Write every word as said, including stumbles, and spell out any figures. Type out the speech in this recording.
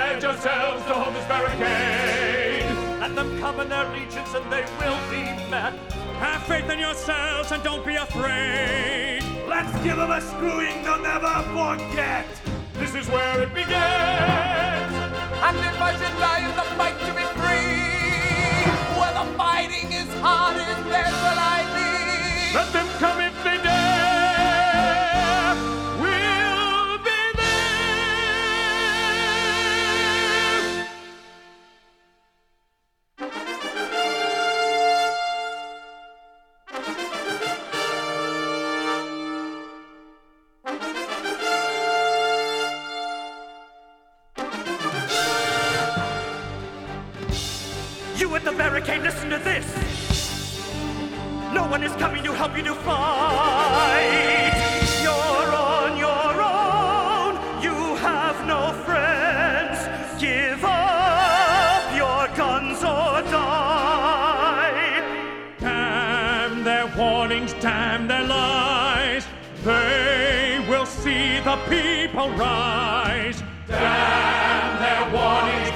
pledge yourselves to hold this barricade. Let them come in their legions and they will be met. Have faith in yourselves and don't be afraid. Let's give them a screwing they'll never forget. This is where it begins. And if I should die in the fight to be free, where the fighting is hardest, there will I be. Let them come if they dare. We'll be You at the barricade, listen to this. No one is coming to help you to fight. You're on your own. You have no friends. Give up your guns or die. Damn their warnings, damn their lies. They will see the people rise. damn their warnings.